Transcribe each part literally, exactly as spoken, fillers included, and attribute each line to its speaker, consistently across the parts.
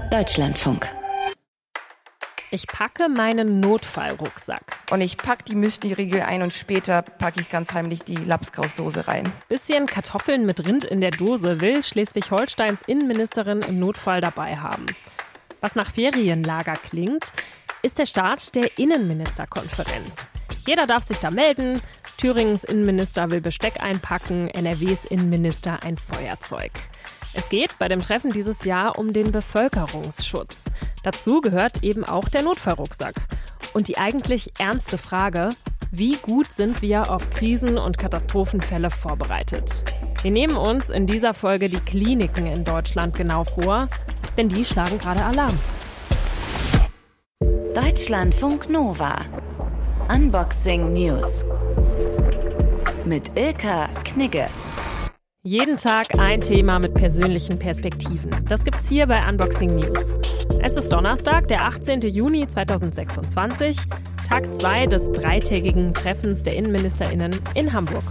Speaker 1: Deutschlandfunk.
Speaker 2: Ich packe meinen Notfallrucksack.
Speaker 3: Und ich packe die Müsli-Riegel ein und später packe ich ganz heimlich die Lapskausdose rein.
Speaker 2: Bisschen Kartoffeln mit Rind in der Dose will Schleswig-Holsteins Innenministerin im Notfall dabei haben. Was nach Ferienlager klingt, ist der Start der Innenministerkonferenz. Jeder darf sich da melden. Thüringens Innenminister will Besteck einpacken, N R Ws Innenminister ein Feuerzeug. Es geht bei dem Treffen dieses Jahr um den Bevölkerungsschutz. Dazu gehört eben auch der Notfallrucksack. Und die eigentlich ernste Frage: Wie gut sind wir auf Krisen- und Katastrophenfälle vorbereitet? Wir nehmen uns in dieser Folge die Kliniken in Deutschland genau vor, denn die schlagen gerade Alarm.
Speaker 1: Deutschlandfunk Nova. Unboxing News. Mit Ilka Knigge.
Speaker 2: Jeden Tag ein Thema mit persönlichen Perspektiven. Das gibt's hier bei Unboxing News. Es ist Donnerstag, der achtzehnten Juni zweitausendsechsundzwanzig, Tag zwei des dreitägigen Treffens der InnenministerInnen in Hamburg.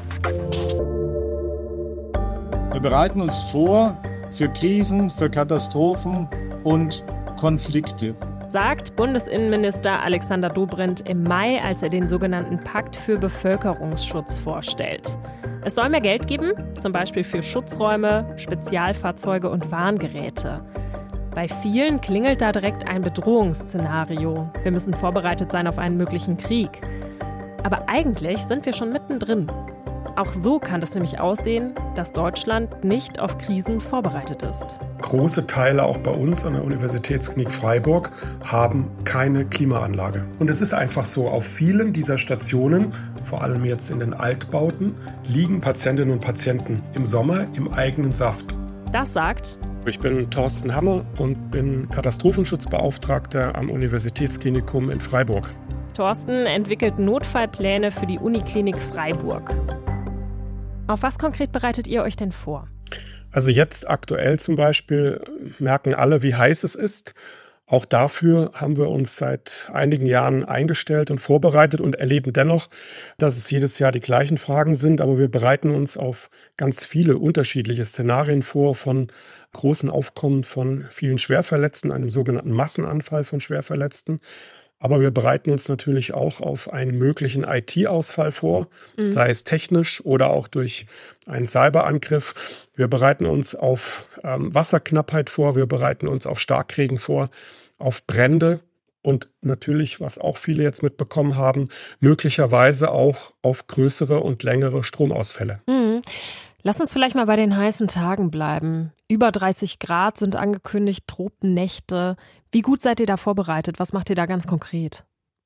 Speaker 4: Wir bereiten uns vor für Krisen, für Katastrophen und Konflikte,
Speaker 2: sagt Bundesinnenminister Alexander Dobrindt im Mai, als er den sogenannten Pakt für Bevölkerungsschutz vorstellt. Es soll mehr Geld geben, zum Beispiel für Schutzräume, Spezialfahrzeuge und Warngeräte. Bei vielen klingelt da direkt ein Bedrohungsszenario. Wir müssen vorbereitet sein auf einen möglichen Krieg. Aber eigentlich sind wir schon mittendrin. Auch so kann es nämlich aussehen, dass Deutschland nicht auf Krisen vorbereitet ist.
Speaker 5: Große Teile auch bei uns an der Universitätsklinik Freiburg haben keine Klimaanlage. Und es ist einfach so, auf vielen dieser Stationen, vor allem jetzt in den Altbauten, liegen Patientinnen und Patienten im Sommer im eigenen Saft.
Speaker 2: Das sagt:
Speaker 5: Ich bin Thorsten Hammer und bin Katastrophenschutzbeauftragter am Universitätsklinikum in Freiburg.
Speaker 2: Thorsten entwickelt Notfallpläne für die Uniklinik Freiburg. Auf was konkret bereitet ihr euch denn vor?
Speaker 5: Also jetzt aktuell zum Beispiel merken alle, wie heiß es ist. Auch dafür haben wir uns seit einigen Jahren eingestellt und vorbereitet und erleben dennoch, dass es jedes Jahr die gleichen Fragen sind. Aber wir bereiten uns auf ganz viele unterschiedliche Szenarien vor, von großen Aufkommen von vielen Schwerverletzten, einem sogenannten Massenanfall von Schwerverletzten. Aber wir bereiten uns natürlich auch auf einen möglichen I T-Ausfall vor, mhm. sei es technisch oder auch durch einen Cyberangriff. Wir bereiten uns auf ähm, Wasserknappheit vor, wir bereiten uns auf Starkregen vor, auf Brände und natürlich, was auch viele jetzt mitbekommen haben, möglicherweise auch auf größere und längere Stromausfälle.
Speaker 2: Mhm. Lass uns vielleicht mal bei den heißen Tagen bleiben. Über dreißig Grad sind angekündigt, Tropennächte. Wie gut seid ihr da vorbereitet? Was macht ihr da ganz konkret?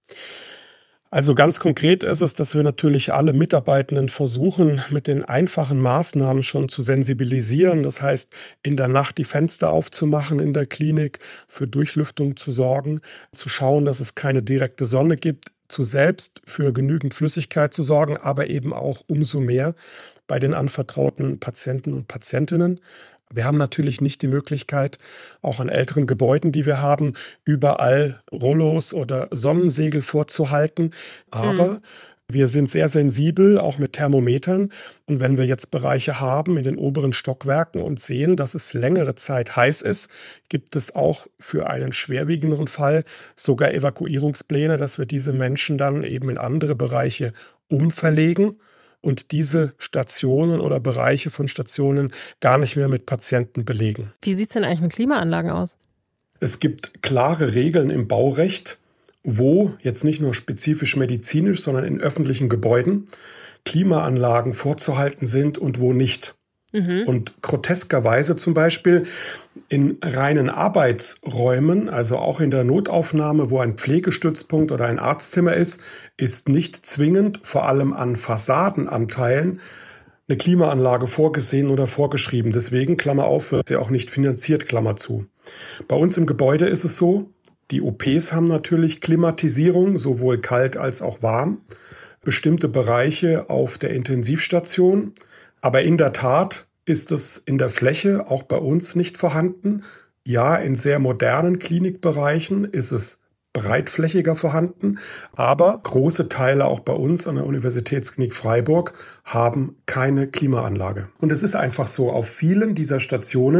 Speaker 5: Also ganz konkret ist es, dass wir natürlich alle Mitarbeitenden versuchen, mit den einfachen Maßnahmen schon zu sensibilisieren. Das heißt, in der Nacht die Fenster aufzumachen in der Klinik, für Durchlüftung zu sorgen, zu schauen, dass es keine direkte Sonne gibt, zu selbst für genügend Flüssigkeit zu sorgen, aber eben auch umso mehr bei den anvertrauten Patienten und Patientinnen. Wir haben natürlich nicht die Möglichkeit, auch an älteren Gebäuden, die wir haben, überall Rollos oder Sonnensegel vorzuhalten. Aber mhm. wir sind sehr sensibel, auch mit Thermometern. Und wenn wir jetzt Bereiche haben in den oberen Stockwerken und sehen, dass es längere Zeit heiß ist, gibt es auch für einen schwerwiegenderen Fall sogar Evakuierungspläne, dass wir diese Menschen dann eben in andere Bereiche umverlegen und diese Stationen oder Bereiche von Stationen gar nicht mehr mit Patienten belegen.
Speaker 2: Wie sieht es denn eigentlich mit Klimaanlagen aus?
Speaker 5: Es gibt klare Regeln im Baurecht, wo jetzt nicht nur spezifisch medizinisch, sondern in öffentlichen Gebäuden Klimaanlagen vorzuhalten sind und wo nicht. Mhm. Und groteskerweise zum Beispiel in reinen Arbeitsräumen, also auch in der Notaufnahme, wo ein Pflegestützpunkt oder ein Arztzimmer ist, ist nicht zwingend, vor allem an Fassadenanteilen, eine Klimaanlage vorgesehen oder vorgeschrieben. Deswegen, Klammer auf, wird sie auch nicht finanziert, Klammer zu. Bei uns im Gebäude ist es so, die O Ps haben natürlich Klimatisierung, sowohl kalt als auch warm. Bestimmte Bereiche auf der Intensivstation. Aber in der Tat ist es in der Fläche auch bei uns nicht vorhanden. Ja, in sehr modernen Klinikbereichen ist es breitflächiger vorhanden, aber große Teile auch bei uns an der Universitätsklinik Freiburg haben keine Klimaanlage. Und es ist einfach so, auf vielen dieser Stationen,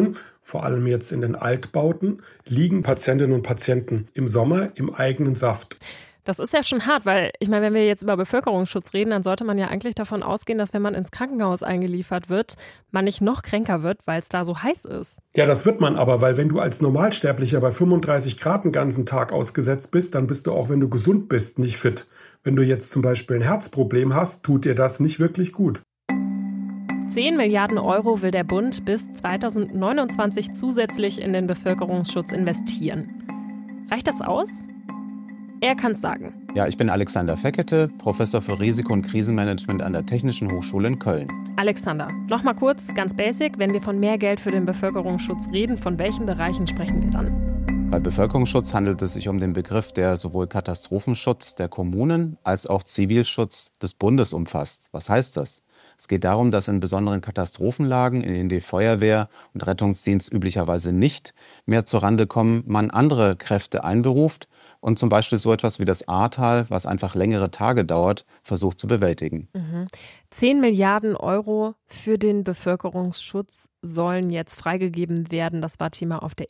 Speaker 5: vor allem jetzt in den Altbauten, liegen Patientinnen und Patienten im Sommer im eigenen Saft.
Speaker 2: Das ist ja schon hart, weil ich meine, wenn wir jetzt über Bevölkerungsschutz reden, dann sollte man ja eigentlich davon ausgehen, dass wenn man ins Krankenhaus eingeliefert wird, man nicht noch kränker wird, weil es da so heiß ist.
Speaker 5: Ja, das wird man aber, weil wenn du als Normalsterblicher bei fünfunddreißig Grad den ganzen Tag ausgesetzt bist, dann bist du auch, wenn du gesund bist, nicht fit. Wenn du jetzt zum Beispiel ein Herzproblem hast, tut dir das nicht wirklich gut.
Speaker 2: zehn Milliarden Euro will der Bund bis zweitausendneunundzwanzig zusätzlich in den Bevölkerungsschutz investieren. Reicht das aus? Er kann es sagen.
Speaker 6: Ja, ich bin Alexander Feckete, Professor für Risiko- und Krisenmanagement an der Technischen Hochschule in Köln.
Speaker 2: Alexander, noch mal kurz, ganz basic, wenn wir von mehr Geld für den Bevölkerungsschutz reden, von welchen Bereichen sprechen wir dann?
Speaker 6: Bei Bevölkerungsschutz handelt es sich um den Begriff, der sowohl Katastrophenschutz der Kommunen als auch Zivilschutz des Bundes umfasst. Was heißt das? Es geht darum, dass in besonderen Katastrophenlagen, in denen die Feuerwehr und Rettungsdienst üblicherweise nicht mehr zurande kommen, man andere Kräfte einberuft und zum Beispiel so etwas wie das Ahrtal, was einfach längere Tage dauert, versucht zu bewältigen.
Speaker 2: Mhm. zehn Milliarden Euro für den Bevölkerungsschutz sollen jetzt freigegeben werden. Das war Thema auf der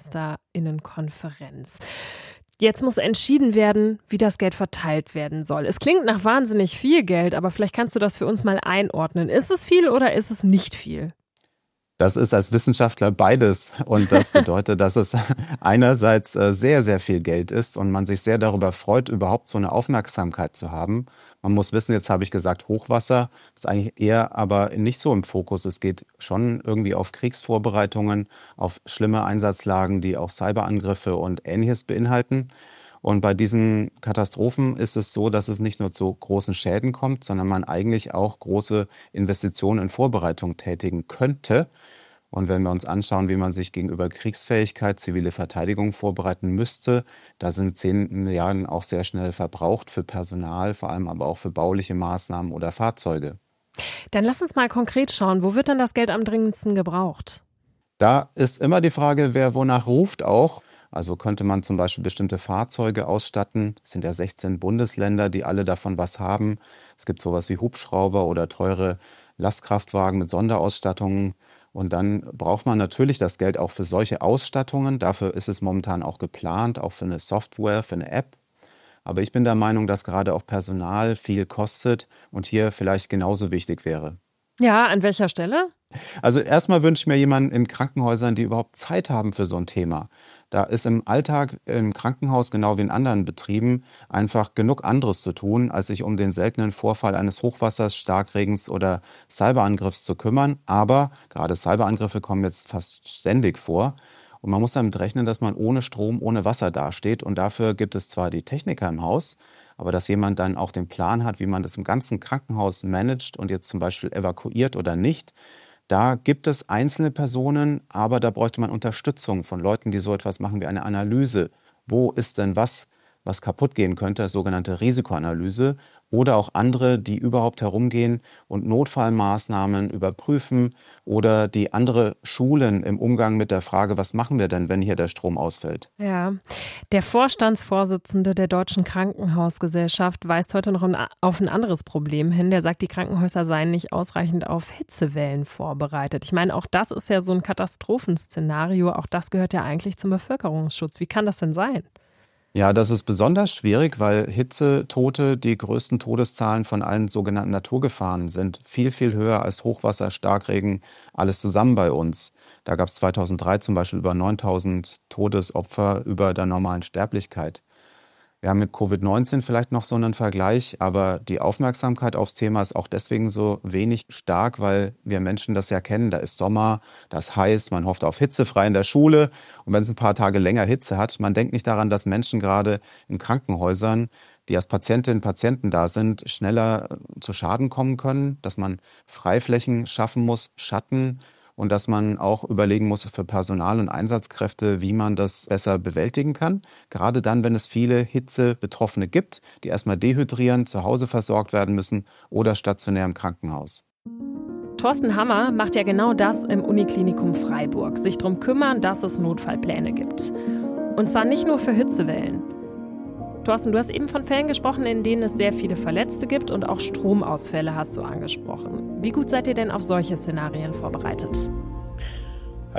Speaker 2: Innenministerinnenkonferenz. Jetzt muss entschieden werden, wie das Geld verteilt werden soll. Es klingt nach wahnsinnig viel Geld, aber vielleicht kannst du das für uns mal einordnen. Ist es viel oder ist es nicht viel?
Speaker 6: Das ist als Wissenschaftler beides und das bedeutet, dass es einerseits sehr, sehr viel Geld ist und man sich sehr darüber freut, überhaupt so eine Aufmerksamkeit zu haben. Man muss wissen, jetzt habe ich gesagt Hochwasser, das ist eigentlich eher aber nicht so im Fokus. Es geht schon irgendwie auf Kriegsvorbereitungen, auf schlimme Einsatzlagen, die auch Cyberangriffe und Ähnliches beinhalten. Und bei diesen Katastrophen ist es so, dass es nicht nur zu großen Schäden kommt, sondern man eigentlich auch große Investitionen in Vorbereitung tätigen könnte. Und wenn wir uns anschauen, wie man sich gegenüber Kriegsfähigkeit, zivile Verteidigung vorbereiten müsste, da sind zehn Milliarden auch sehr schnell verbraucht für Personal, vor allem aber auch für bauliche Maßnahmen oder Fahrzeuge.
Speaker 2: Dann lass uns mal konkret schauen, wo wird denn das Geld am dringendsten gebraucht?
Speaker 6: Da ist immer die Frage, wer wonach ruft auch. Also könnte man zum Beispiel bestimmte Fahrzeuge ausstatten. Es sind ja sechzehn Bundesländer, die alle davon was haben. Es gibt sowas wie Hubschrauber oder teure Lastkraftwagen mit Sonderausstattungen. Und dann braucht man natürlich das Geld auch für solche Ausstattungen. Dafür ist es momentan auch geplant, auch für eine Software, für eine App. Aber ich bin der Meinung, dass gerade auch Personal viel kostet und hier vielleicht genauso wichtig wäre.
Speaker 2: Ja, an welcher Stelle?
Speaker 6: Also erstmal wünsche ich mir jemanden in Krankenhäusern, die überhaupt Zeit haben für so ein Thema. Da ist im Alltag im Krankenhaus, genau wie in anderen Betrieben, einfach genug anderes zu tun, als sich um den seltenen Vorfall eines Hochwassers, Starkregens oder Cyberangriffs zu kümmern. Aber gerade Cyberangriffe kommen jetzt fast ständig vor. Und man muss damit rechnen, dass man ohne Strom, ohne Wasser dasteht. Und dafür gibt es zwar die Techniker im Haus, aber dass jemand dann auch den Plan hat, wie man das im ganzen Krankenhaus managt und jetzt zum Beispiel evakuiert oder nicht, da gibt es einzelne Personen, aber da bräuchte man Unterstützung von Leuten, die so etwas machen wie eine Analyse. Wo ist denn was, was kaputt gehen könnte, sogenannte Risikoanalyse, oder auch andere, die überhaupt herumgehen und Notfallmaßnahmen überprüfen oder die andere schulen im Umgang mit der Frage, was machen wir denn, wenn hier der Strom ausfällt?
Speaker 2: Ja, der Vorstandsvorsitzende der Deutschen Krankenhausgesellschaft weist heute noch auf ein anderes Problem hin. Der sagt, die Krankenhäuser seien nicht ausreichend auf Hitzewellen vorbereitet. Ich meine, auch das ist ja so ein Katastrophenszenario. Auch das gehört ja eigentlich zum Bevölkerungsschutz. Wie kann das denn sein?
Speaker 6: Ja, das ist besonders schwierig, weil Hitzetote die größten Todeszahlen von allen sogenannten Naturgefahren sind. Viel, viel höher als Hochwasser, Starkregen, alles zusammen bei uns. Da gab es zweitausenddrei zum Beispiel über neuntausend Todesopfer über der normalen Sterblichkeit. Wir haben mit Covid neunzehn vielleicht noch so einen Vergleich, aber die Aufmerksamkeit aufs Thema ist auch deswegen so wenig stark, weil wir Menschen das ja kennen. Da ist Sommer, da ist heiß, man hofft auf hitzefrei in der Schule. Und wenn es ein paar Tage länger Hitze hat, man denkt nicht daran, dass Menschen gerade in Krankenhäusern, die als Patientinnen und Patienten da sind, schneller zu Schaden kommen können, dass man Freiflächen schaffen muss, Schatten, und dass man auch überlegen muss für Personal und Einsatzkräfte, wie man das besser bewältigen kann. Gerade dann, wenn es viele Hitzebetroffene gibt, die erstmal dehydrieren, zu Hause versorgt werden müssen oder stationär im Krankenhaus.
Speaker 2: Thorsten Hammer macht ja genau das im Uniklinikum Freiburg, sich darum kümmern, dass es Notfallpläne gibt. Und zwar nicht nur für Hitzewellen. Thorsten, du hast eben von Fällen gesprochen, in denen es sehr viele Verletzte gibt und auch Stromausfälle hast du angesprochen. Wie gut seid ihr denn auf solche Szenarien vorbereitet?
Speaker 5: Also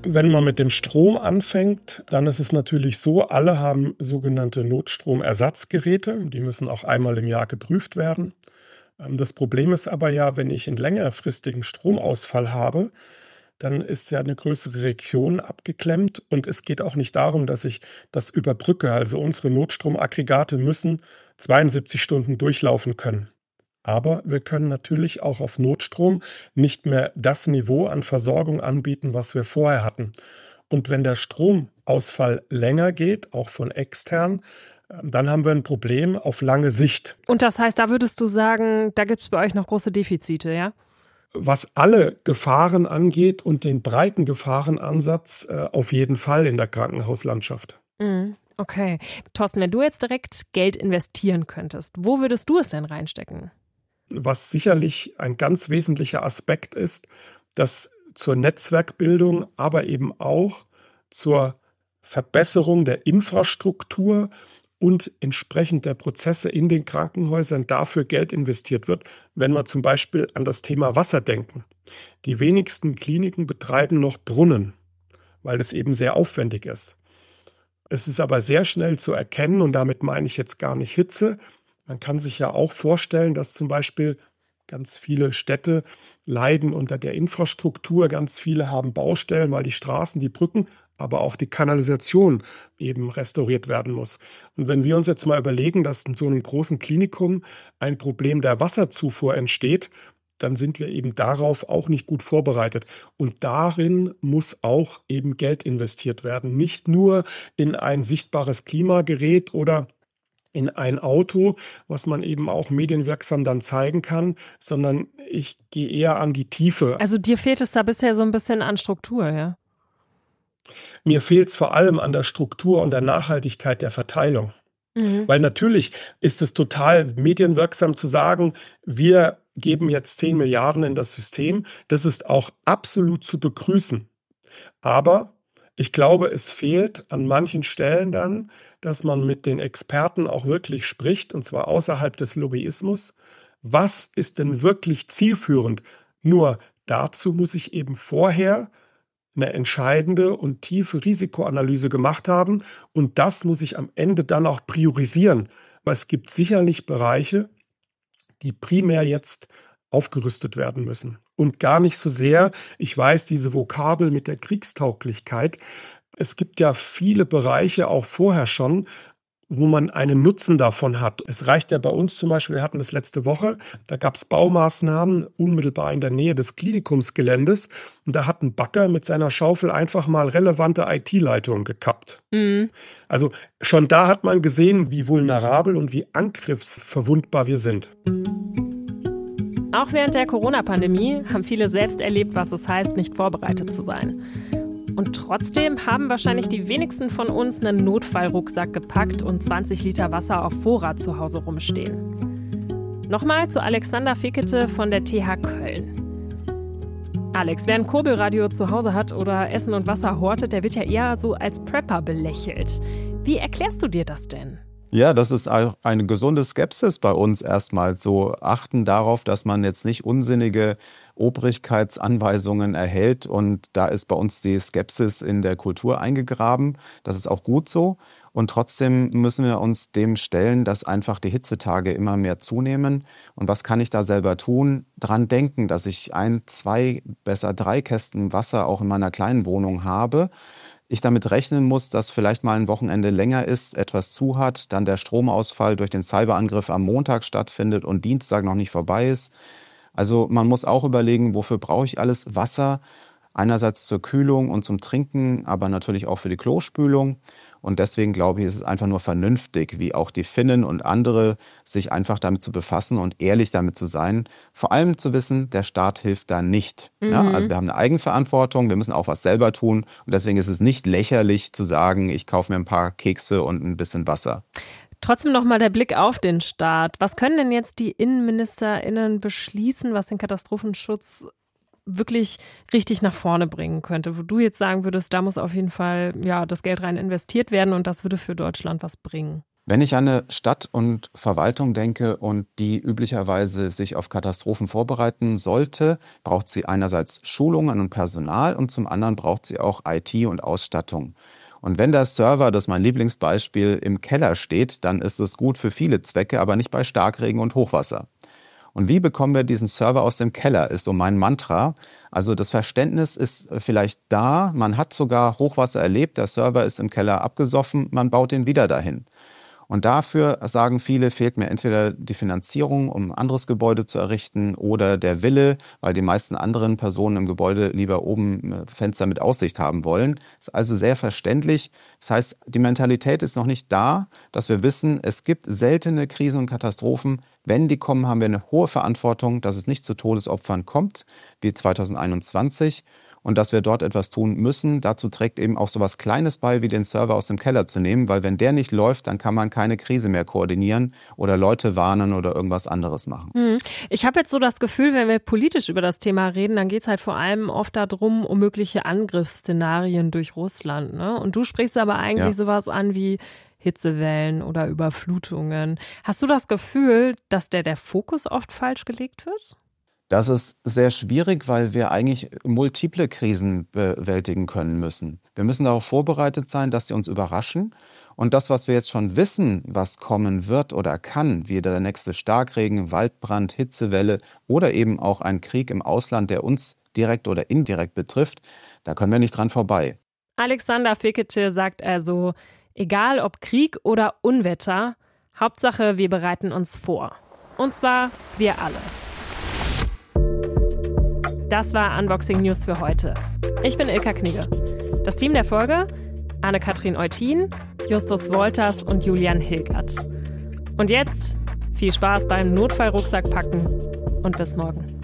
Speaker 5: Wenn man mit dem Strom anfängt, dann ist es natürlich so, alle haben sogenannte Notstromersatzgeräte. Die müssen auch einmal im Jahr geprüft werden. Das Problem ist aber ja, wenn ich einen längerfristigen Stromausfall habe, dann ist ja eine größere Region abgeklemmt und es geht auch nicht darum, dass ich das überbrücke. Also unsere Notstromaggregate müssen zweiundsiebzig Stunden durchlaufen können. Aber wir können natürlich auch auf Notstrom nicht mehr das Niveau an Versorgung anbieten, was wir vorher hatten. Und wenn der Stromausfall länger geht, auch von extern, dann haben wir ein Problem auf lange Sicht.
Speaker 2: Und das heißt, da würdest du sagen, da gibt es bei euch noch große Defizite, ja?
Speaker 5: Was alle Gefahren angeht und den breiten Gefahrenansatz, äh, auf jeden Fall in der Krankenhauslandschaft.
Speaker 2: Mhm. Okay. Thorsten, wenn du jetzt direkt Geld investieren könntest, wo würdest du es denn reinstecken?
Speaker 5: Was sicherlich ein ganz wesentlicher Aspekt ist, dass zur Netzwerkbildung, aber eben auch zur Verbesserung der Infrastruktur und entsprechend der Prozesse in den Krankenhäusern dafür Geld investiert wird, wenn wir zum Beispiel an das Thema Wasser denken. Die wenigsten Kliniken betreiben noch Brunnen, weil es eben sehr aufwendig ist. Es ist aber sehr schnell zu erkennen, und damit meine ich jetzt gar nicht Hitze. Man kann sich ja auch vorstellen, dass zum Beispiel ganz viele Städte leiden unter der Infrastruktur. Ganz viele haben Baustellen, weil die Straßen, die Brücken, aber auch die Kanalisation eben restauriert werden muss. Und wenn wir uns jetzt mal überlegen, dass in so einem großen Klinikum ein Problem der Wasserzufuhr entsteht, dann sind wir eben darauf auch nicht gut vorbereitet. Und darin muss auch eben Geld investiert werden. Nicht nur in ein sichtbares Klimagerät oder in ein Auto, was man eben auch medienwirksam dann zeigen kann, sondern ich gehe eher an die Tiefe.
Speaker 2: Also dir fehlt es da bisher so ein bisschen an Struktur, ja?
Speaker 5: Mir fehlt es vor allem an der Struktur und der Nachhaltigkeit der Verteilung. Mhm. Weil natürlich ist es total medienwirksam zu sagen, wir geben jetzt zehn Milliarden in das System. Das ist auch absolut zu begrüßen. Aber ich glaube, es fehlt an manchen Stellen dann, dass man mit den Experten auch wirklich spricht, und zwar außerhalb des Lobbyismus. Was ist denn wirklich zielführend? Nur dazu muss ich eben vorher eine entscheidende und tiefe Risikoanalyse gemacht haben. Und das muss ich am Ende dann auch priorisieren. Weil es gibt sicherlich Bereiche, die primär jetzt aufgerüstet werden müssen. Und gar nicht so sehr, ich weiß, diese Vokabel mit der Kriegstauglichkeit. Es gibt ja viele Bereiche auch vorher schon, wo man einen Nutzen davon hat. Es reicht ja bei uns zum Beispiel, wir hatten das letzte Woche, da gab es Baumaßnahmen unmittelbar in der Nähe des Klinikumsgeländes und da hat ein Bagger mit seiner Schaufel einfach mal relevante I T-Leitungen gekappt. Mhm. Also schon da hat man gesehen, wie vulnerabel und wie angriffsverwundbar wir sind.
Speaker 2: Auch während der Corona-Pandemie haben viele selbst erlebt, was es heißt, nicht vorbereitet zu sein. Und trotzdem haben wahrscheinlich die wenigsten von uns einen Notfallrucksack gepackt und zwanzig Liter Wasser auf Vorrat zu Hause rumstehen. Nochmal zu Alexander Fekete von der T H Köln. Alex, wer ein Kurbelradio zu Hause hat oder Essen und Wasser hortet, der wird ja eher so als Prepper belächelt. Wie erklärst du dir das denn?
Speaker 6: Ja, das ist auch eine gesunde Skepsis bei uns erstmal. So achten darauf, dass man jetzt nicht unsinnige Obrigkeitsanweisungen erhält. Und da ist bei uns die Skepsis in der Kultur eingegraben. Das ist auch gut so. Und trotzdem müssen wir uns dem stellen, dass einfach die Hitzetage immer mehr zunehmen. Und was kann ich da selber tun? Dran denken, dass ich ein, zwei, besser drei Kästen Wasser auch in meiner kleinen Wohnung habe. Ich damit rechnen muss, dass vielleicht mal ein Wochenende länger ist, etwas zu hat, dann der Stromausfall durch den Cyberangriff am Montag stattfindet und Dienstag noch nicht vorbei ist. Also man muss auch überlegen, wofür brauche ich alles Wasser? Einerseits zur Kühlung und zum Trinken, aber natürlich auch für die Klospülung. Und deswegen glaube ich, ist es einfach nur vernünftig, wie auch die Finnen und andere, sich einfach damit zu befassen und ehrlich damit zu sein. Vor allem zu wissen, der Staat hilft da nicht. Mhm. Ja, also wir haben eine Eigenverantwortung, wir müssen auch was selber tun. Und deswegen ist es nicht lächerlich zu sagen, ich kaufe mir ein paar Kekse und ein bisschen Wasser.
Speaker 2: Trotzdem nochmal der Blick auf den Staat. Was können denn jetzt die InnenministerInnen beschließen, was den Katastrophenschutz wirklich richtig nach vorne bringen könnte, wo du jetzt sagen würdest, da muss auf jeden Fall ja das Geld rein investiert werden und das würde für Deutschland was bringen?
Speaker 6: Wenn ich an eine Stadt und Verwaltung denke und die üblicherweise sich auf Katastrophen vorbereiten sollte, braucht sie einerseits Schulungen und Personal und zum anderen braucht sie auch I T und Ausstattung. Und wenn der Server, das ist mein Lieblingsbeispiel, im Keller steht, dann ist es gut für viele Zwecke, aber nicht bei Starkregen und Hochwasser. Und wie bekommen wir diesen Server aus dem Keller, ist so mein Mantra. Also das Verständnis ist vielleicht da, man hat sogar Hochwasser erlebt, der Server ist im Keller abgesoffen, man baut ihn wieder dahin. Und dafür, sagen viele, fehlt mir entweder die Finanzierung, um ein anderes Gebäude zu errichten, oder der Wille, weil die meisten anderen Personen im Gebäude lieber oben Fenster mit Aussicht haben wollen. Das ist also sehr verständlich. Das heißt, die Mentalität ist noch nicht da, dass wir wissen, es gibt seltene Krisen und Katastrophen. Wenn die kommen, haben wir eine hohe Verantwortung, dass es nicht zu Todesopfern kommt, wie zweitausendeinundzwanzig. Und dass wir dort etwas tun müssen. Dazu trägt eben auch so was Kleines bei, wie den Server aus dem Keller zu nehmen, weil wenn der nicht läuft, dann kann man keine Krise mehr koordinieren oder Leute warnen oder irgendwas anderes machen.
Speaker 2: Ich habe jetzt so das Gefühl, wenn wir politisch über das Thema reden, dann geht es halt vor allem oft darum, um mögliche Angriffsszenarien durch Russland. Ne? Und du sprichst aber eigentlich ja. sowas an wie Hitzewellen oder Überflutungen. Hast du das Gefühl, dass der, der Fokus oft falsch gelegt wird?
Speaker 6: Das ist sehr schwierig, weil wir eigentlich multiple Krisen bewältigen können müssen. Wir müssen darauf vorbereitet sein, dass sie uns überraschen. Und das, was wir jetzt schon wissen, was kommen wird oder kann, wie der nächste Starkregen, Waldbrand, Hitzewelle oder eben auch ein Krieg im Ausland, der uns direkt oder indirekt betrifft, da können wir nicht dran vorbei.
Speaker 2: Alexander Fiketty sagt also, egal ob Krieg oder Unwetter, Hauptsache wir bereiten uns vor. Und zwar wir alle. Das war Unboxing News für heute. Ich bin Ilka Knigge. Das Team der Folge: Anne-Kathrin Eutin, Justus Wolters und Julian Hilgert. Und jetzt viel Spaß beim Notfallrucksack packen und bis morgen.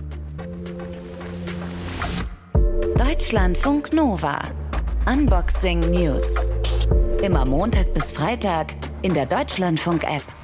Speaker 1: Deutschlandfunk Nova. Unboxing News. Immer Montag bis Freitag in der Deutschlandfunk-App.